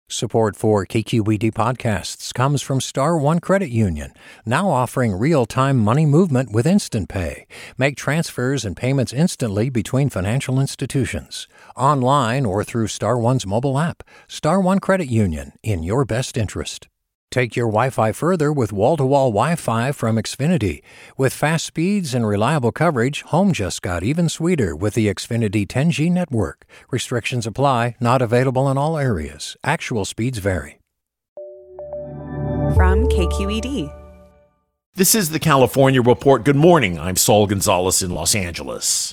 Support for KQED podcasts comes from Star One Credit Union, now offering real-time money movement with Instant Pay. Make transfers and payments instantly between financial institutions, online or through Star One's mobile app. Star One Credit Union, in your best interest. Take your Wi-Fi further with wall-to-wall Wi-Fi from Xfinity. With fast speeds and reliable coverage, home just got even sweeter with the Xfinity 10G network. Restrictions apply, not available in all areas. Actual speeds vary. From KQED. This is the California Report. Good morning. I'm Saul Gonzalez in Los Angeles.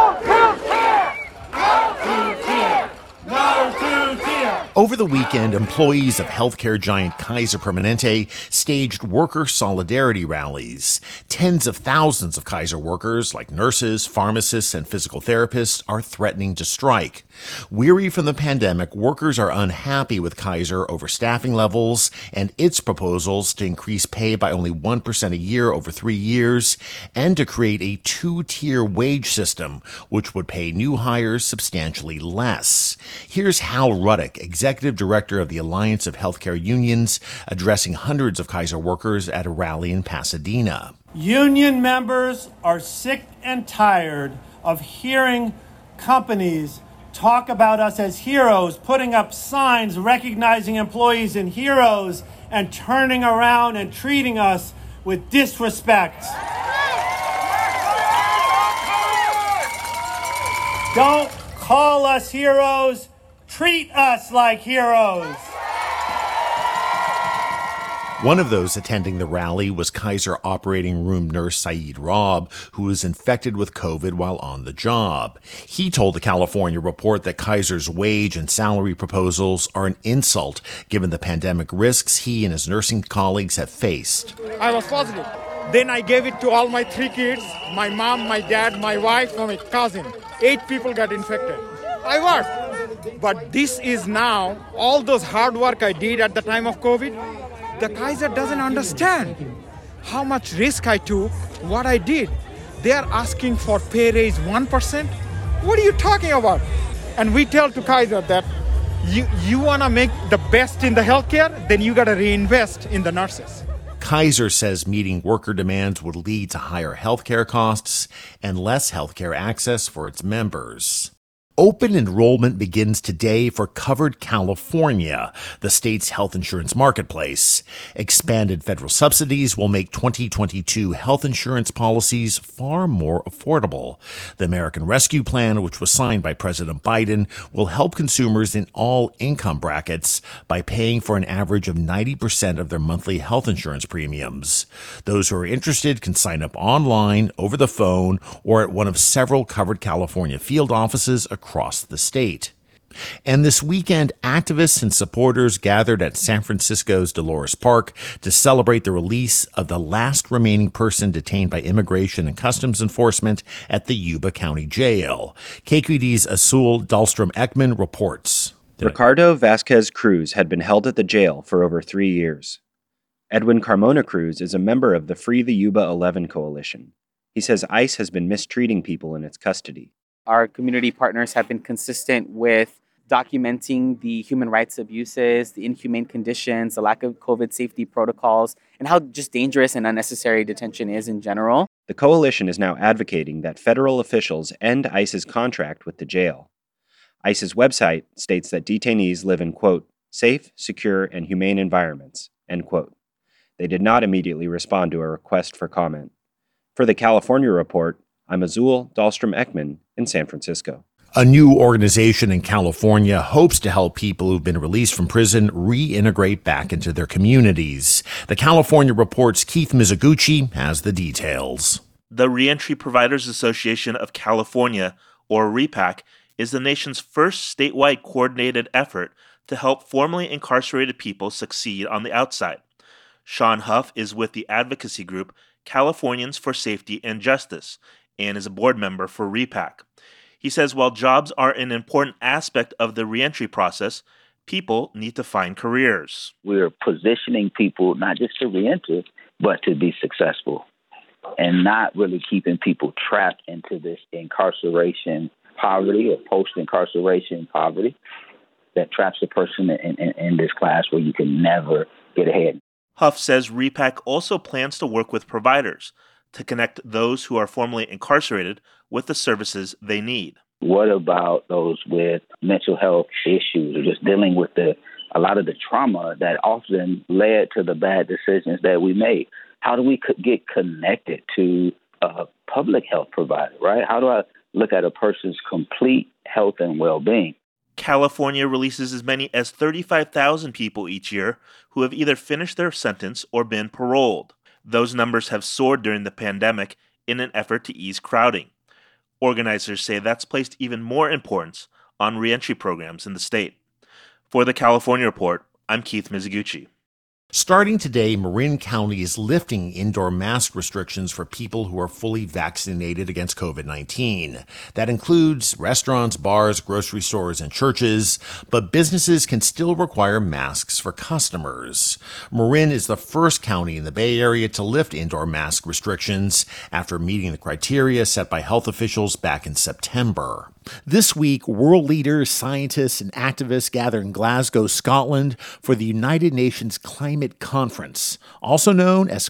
Over the weekend, employees of healthcare giant Kaiser Permanente staged worker solidarity rallies. Tens of thousands of Kaiser workers, like nurses, pharmacists, and physical therapists, are threatening to strike. Weary from the pandemic, workers are unhappy with Kaiser over staffing levels and its proposals to increase pay by only 1% a year over 3 years and to create a two-tier wage system, which would pay new hires substantially less. Here's Hal Ruddick, Executive Director of the Alliance of Healthcare Unions, addressing hundreds of Kaiser workers at a rally in Pasadena. Union members are sick and tired of hearing companies talk about us as heroes, putting up signs recognizing employees as heroes, and turning around and treating us with disrespect. Don't call us heroes. Treat us like heroes. One of those attending the rally was Kaiser operating room nurse Saeed Rob, who was infected with COVID while on the job. He told the California Report that Kaiser's wage and salary proposals are an insult given the pandemic risks he and his nursing colleagues have faced. I was positive. Then I gave it to all my 3 kids, my mom, my dad, my wife, and my cousin. 8 people got infected. I worked. But this is now all those hard work I did at the time of COVID. The Kaiser doesn't understand how much risk I took, what I did. They are asking for pay raise 1%. What are you talking about? And we tell to Kaiser that you want to make the best in the healthcare, then you got to reinvest in the nurses. Kaiser says meeting worker demands would lead to higher healthcare costs and less healthcare access for its members. Open enrollment begins today for Covered California, the state's health insurance marketplace. Expanded federal subsidies will make 2022 health insurance policies far more affordable. The American Rescue Plan, which was signed by President Biden, will help consumers in all income brackets by paying for an average of 90% of their monthly health insurance premiums. Those who are interested can sign up online, over the phone, or at one of several Covered California field offices across the state. And this weekend, activists and supporters gathered at San Francisco's Dolores Park to celebrate the release of the last remaining person detained by Immigration and Customs Enforcement at the Yuba County Jail. KQED's Azul Dahlstrom-Ekman reports. Ricardo Vasquez Cruz had been held at the jail for over 3 years. Edwin Carmona Cruz is a member of the Free the Yuba 11 coalition. He says ICE has been mistreating people in its custody. Our community partners have been consistent with documenting the human rights abuses, the inhumane conditions, the lack of COVID safety protocols, and how just dangerous and unnecessary detention is in general. The coalition is now advocating that federal officials end ICE's contract with the jail. ICE's website states that detainees live in, quote, safe, secure, and humane environments, end quote. They did not immediately respond to a request for comment. For the California Report, I'm Azul Dahlstrom-Ekman in San Francisco. A new organization in California hopes to help people who've been released from prison reintegrate back into their communities. The California Report's Keith Mizuguchi has the details. The Reentry Providers Association of California, or REPAC, is the nation's first statewide coordinated effort to help formerly incarcerated people succeed on the outside. Sean Huff is with the advocacy group Californians for Safety and Justice and is a board member for REPAC. He says while jobs are an important aspect of the reentry process, people need to find careers. We're positioning people not just to reenter, but to be successful and not really keeping people trapped into this incarceration poverty or post-incarceration poverty. that traps a person in this class where you can never get ahead. Huff says REPAC also plans to work with providers to connect those who are formerly incarcerated with the services they need. What about those with mental health issues or just dealing with a lot of the trauma that often led to the bad decisions that we made? How do we get connected to a public health provider, right? How do I look at a person's complete health and well-being? California releases as many as 35,000 people each year who have either finished their sentence or been paroled. Those numbers have soared during the pandemic in an effort to ease crowding. Organizers say that's placed even more importance on reentry programs in the state. For the California Report, I'm Keith Mizuguchi. Starting today, Marin County is lifting indoor mask restrictions for people who are fully vaccinated against COVID-19. That includes restaurants, bars, grocery stores, and churches, but businesses can still require masks for customers. Marin is the first county in the Bay Area to lift indoor mask restrictions after meeting the criteria set by health officials back in September. This week, world leaders, scientists, and activists gather in Glasgow, Scotland for the United Nations Climate Conference, also known as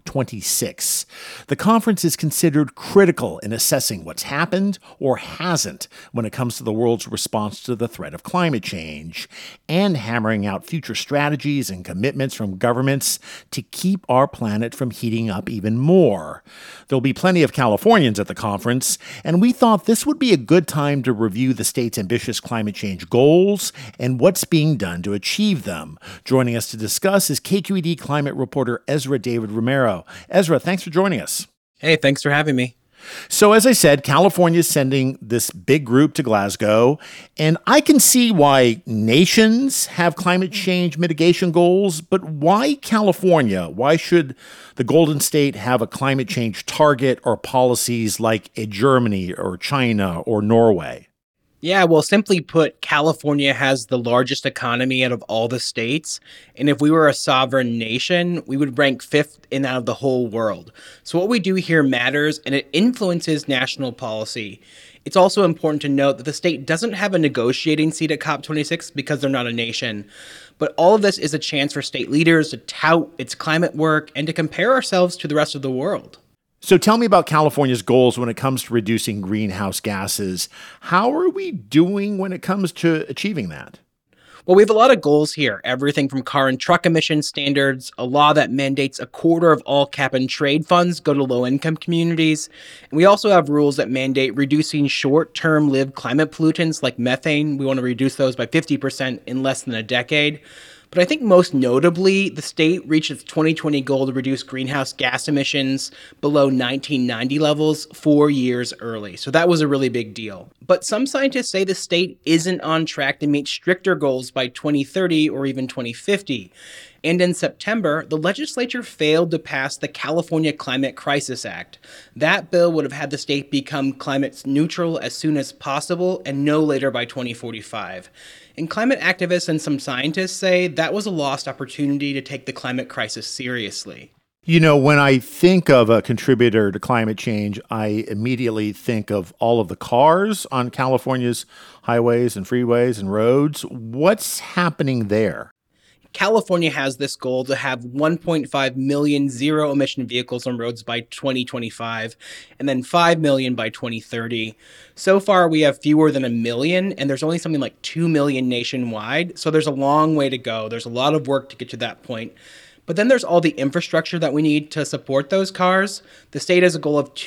COP26. The conference is considered critical in assessing what's happened or hasn't when it comes to the world's response to the threat of climate change, and hammering out future strategies and commitments from governments to keep our planet from heating up even more. There'll be plenty of Californians at the conference, and we thought this would be a good time to review the state's ambitious climate change goals and what's being done to achieve them. Joining us to discuss is KQED climate reporter Ezra David Romero. Ezra, thanks for joining us. Hey, thanks for having me. So as I said, California is sending this big group to Glasgow, and I can see why nations have climate change mitigation goals, but why California? Why should the Golden State have a climate change target or policies like a Germany or China or Norway? Yeah, well, simply put, California has the largest economy out of all the states. And if we were a sovereign nation, we would rank fifth in out of the whole world. So what we do here matters, and it influences national policy. It's also important to note that the state doesn't have a negotiating seat at COP26 because they're not a nation. But all of this is a chance for state leaders to tout its climate work and to compare ourselves to the rest of the world. So tell me about California's goals when it comes to reducing greenhouse gases. How are we doing when it comes to achieving that? Well, we have a lot of goals here, everything from car and truck emission standards, a law that mandates a quarter of all cap and trade funds go to low-income communities. And we also have rules that mandate reducing short-term lived climate pollutants like methane. We want to reduce those by 50% in less than a decade. But I think most notably, the state reached its 2020 goal to reduce greenhouse gas emissions below 1990 levels 4 years early. So that was a really big deal. But some scientists say the state isn't on track to meet stricter goals by 2030 or even 2050. And in September, the legislature failed to pass the California Climate Crisis Act. That bill would have had the state become climate neutral as soon as possible and no later by 2045. And climate activists and some scientists say that was a lost opportunity to take the climate crisis seriously. You know, when I think of a contributor to climate change, I immediately think of all of the cars on California's highways and freeways and roads. What's happening there? California has this goal to have 1.5 million zero-emission vehicles on roads by 2025, and then 5 million by 2030. So far, we have fewer than 1 million, and there's only something like 2 million nationwide, so there's a long way to go. There's a lot of work to get to that point. But then there's all the infrastructure that we need to support those cars. The state has a goal of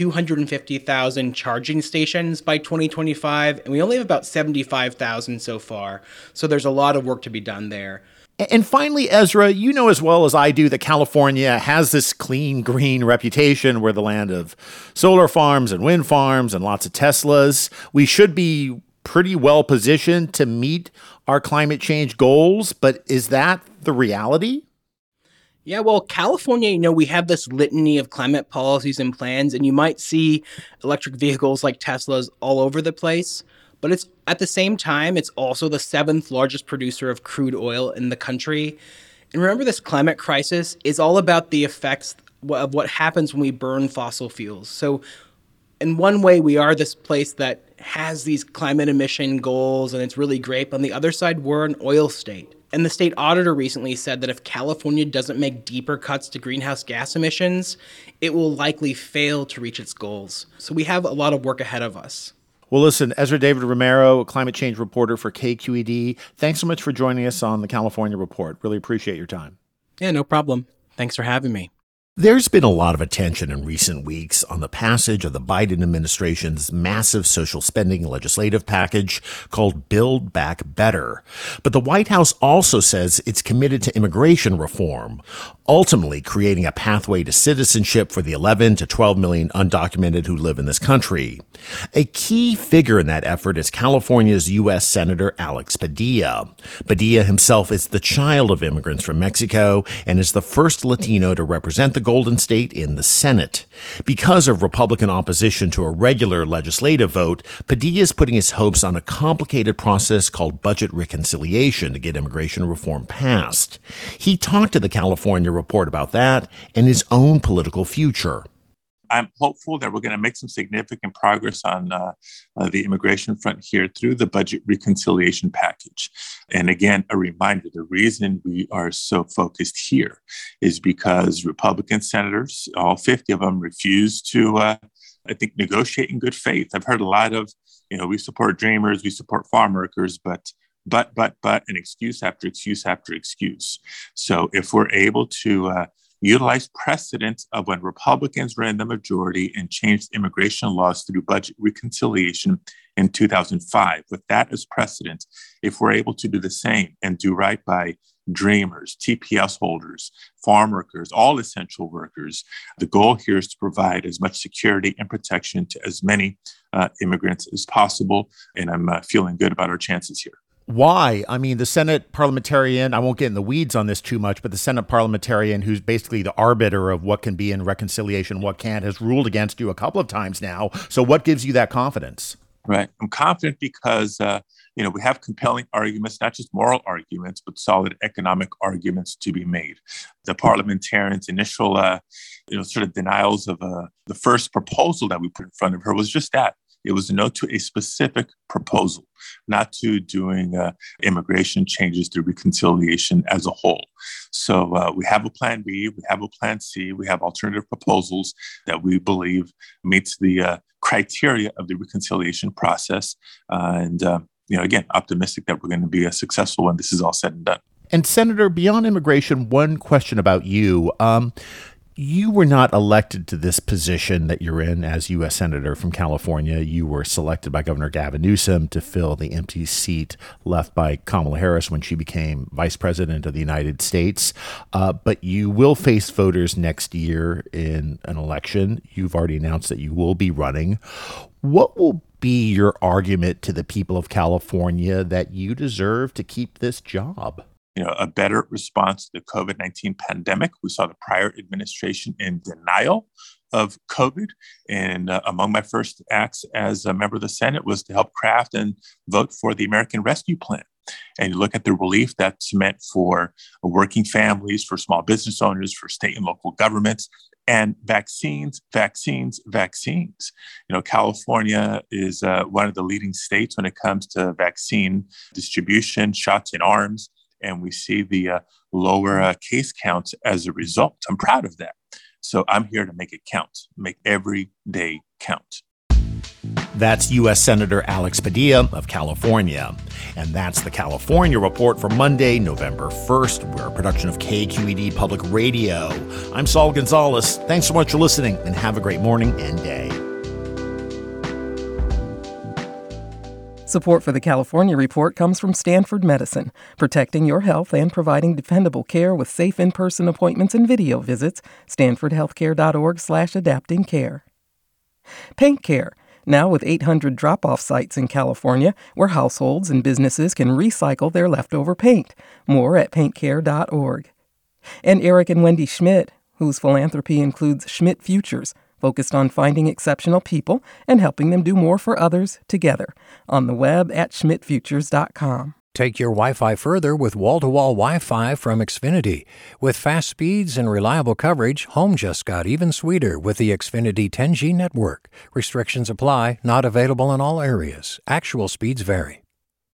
250,000 charging stations by 2025, and we only have about 75,000 so far, so there's a lot of work to be done there. And finally, Ezra, you know as well as I do that California has this clean, green reputation. We're the land of solar farms and wind farms and lots of Teslas. We should be pretty well positioned to meet our climate change goals, but is that the reality? Yeah, well, California, we have this litany of climate policies and plans, and you might see electric vehicles like Teslas all over the place. But it's at the same time, it's also the 7th largest producer of crude oil in the country. And remember, this climate crisis is all about the effects of what happens when we burn fossil fuels. So in one way, we are this place that has these climate emission goals and it's really great. But on the other side, we're an oil state. And the state auditor recently said that if California doesn't make deeper cuts to greenhouse gas emissions, it will likely fail to reach its goals. So we have a lot of work ahead of us. Well, listen, Ezra David Romero, climate change reporter for KQED, thanks so much for joining us on the California Report. Really appreciate your time. Yeah, no problem. Thanks for having me. There's been a lot of attention in recent weeks on the passage of the Biden administration's massive social spending legislative package called Build Back Better. But the White House also says it's committed to immigration reform, ultimately creating a pathway to citizenship for the 11 to 12 million undocumented who live in this country. A key figure in that effort is California's U.S. Senator Alex Padilla. Padilla himself is the child of immigrants from Mexico and is the first Latino to represent the Golden State in the Senate. Because of Republican opposition to a regular legislative vote, Padilla is putting his hopes on a complicated process called budget reconciliation to get immigration reform passed. He talked to the California Report about that and his own political future. I'm hopeful that we're going to make some significant progress on the immigration front here through the budget reconciliation package. And again, a reminder, the reason we are so focused here is because Republican senators, all 50 of them, refuse to, negotiate in good faith. I've heard a lot of, we support dreamers, we support farm workers, but, and excuse after excuse after excuse. So if we're able to utilize precedent of when Republicans were in the majority and changed immigration laws through budget reconciliation in 2005. With that as precedent, if we're able to do the same and do right by dreamers, TPS holders, farm workers, all essential workers, the goal here is to provide as much security and protection to as many immigrants as possible. And I'm feeling good about our chances here. Why? I mean, the Senate parliamentarian, I won't get in the weeds on this too much, but the Senate parliamentarian who's basically the arbiter of what can be in reconciliation, what can't, has ruled against you a couple of times now. So what gives you that confidence? Right. I'm confident because, we have compelling arguments, not just moral arguments, but solid economic arguments to be made. The parliamentarian's initial, sort of denials of the first proposal that we put in front of her was just that. It was a no to a specific proposal, not to doing immigration changes through reconciliation as a whole. So we have a plan B, we have a plan C, we have alternative proposals that we believe meets the criteria of the reconciliation process. Again, optimistic that we're going to be successful when this is all said and done. And Senator, beyond immigration, one question about you. You were not elected to this position that you're in as U.S. Senator from California. You were selected by Governor Gavin Newsom to fill the empty seat left by Kamala Harris when she became Vice President of the United States. But you will face voters next year in an election. You've already announced that you will be running. What will be your argument to the people of California that you deserve to keep this job? A better response to the COVID-19 pandemic. We saw the prior administration in denial of COVID. And among my first acts as a member of the Senate was to help craft and vote for the American Rescue Plan. And you look at the relief that's meant for working families, for small business owners, for state and local governments, and vaccines. California is one of the leading states when it comes to vaccine distribution, shots in arms. And we see the lower case counts as a result. I'm proud of that. So I'm here to make it count, make every day count. That's U.S. Senator Alex Padilla of California. And that's the California Report for Monday, November 1st. We're a production of KQED Public Radio. I'm Saul Gonzalez. Thanks so much for listening and have a great morning and day. Support for the California Report comes from Stanford Medicine, protecting your health and providing dependable care with safe in-person appointments and video visits. StanfordHealthcare.org/adaptingcare. Paint Care, now with 800 drop-off sites in California where households and businesses can recycle their leftover paint. More at paintcare.org. And Eric and Wendy Schmidt, whose philanthropy includes Schmidt Futures, focused on finding exceptional people and helping them do more for others together. On the web at schmidtfutures.com. Take your Wi-Fi further with wall-to-wall Wi-Fi from Xfinity. With fast speeds and reliable coverage, home just got even sweeter with the Xfinity 10G network. Restrictions apply, not available in all areas. Actual speeds vary.